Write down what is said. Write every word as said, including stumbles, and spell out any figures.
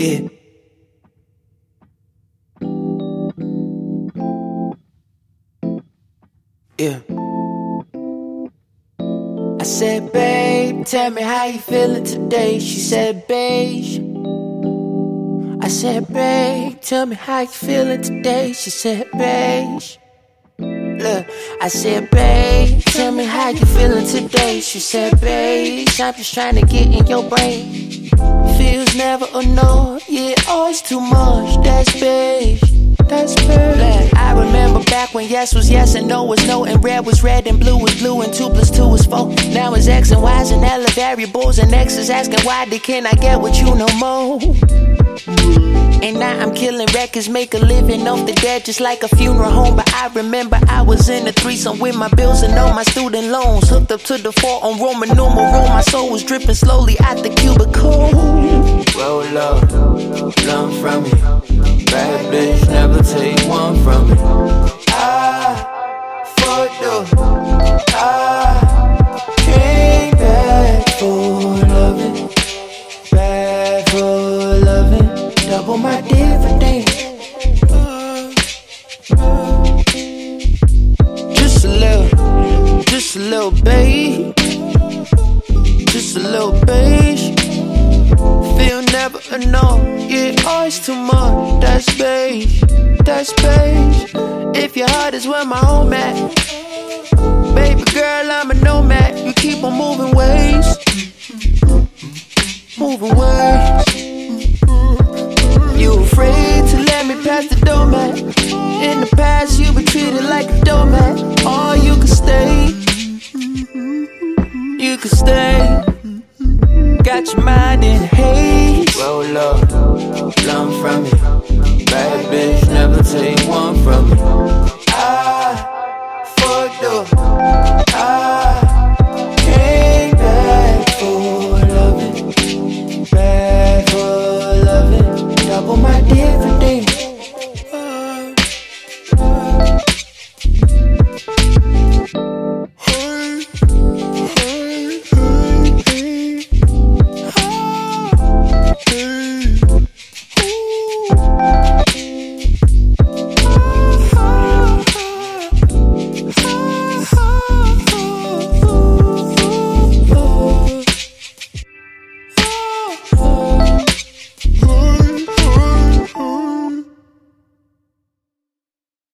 Yeah. Yeah. I said, babe, tell me how you feeling today. She said, beige. I said, babe, tell me how you feeling today. She said, beige. Look, I said, babe, tell me how you feeling today. She said, beige, I'm just trying to get in your brain. Feels never a no, yeah, always too much. That's beige, that's beige. I remember back when yes was yes and no was no, and red was red and blue was blue and two plus two was four. Now it's X and Y's and L variables, and X is asking why they can I get with you no more. And now I'm killing records, make a living off the dead just like a funeral home. But I remember I was in a threesome with my bills and all my student loans. Hooked up to the four on Roman numeral. My soul was dripping slowly out the cubicle. Roll up, blunt from me. Bad bitch, never take one from me. I fucked up, I came back for loving. Bad for loving. Double my dividends. Just a little, just a little beige. Just a little beige. Feel never enough, yeah, always too much. That's beige, that's beige. If your heart is where my home at, baby girl, I'm a nomad. You keep on moving ways, moving ways. You afraid to let me pass the doormat. In the past you been treated like a doormat. Or you could stay, you could stay. Got your mind in haze. Roll up, blunt from me. Bad bitch, never take one from me.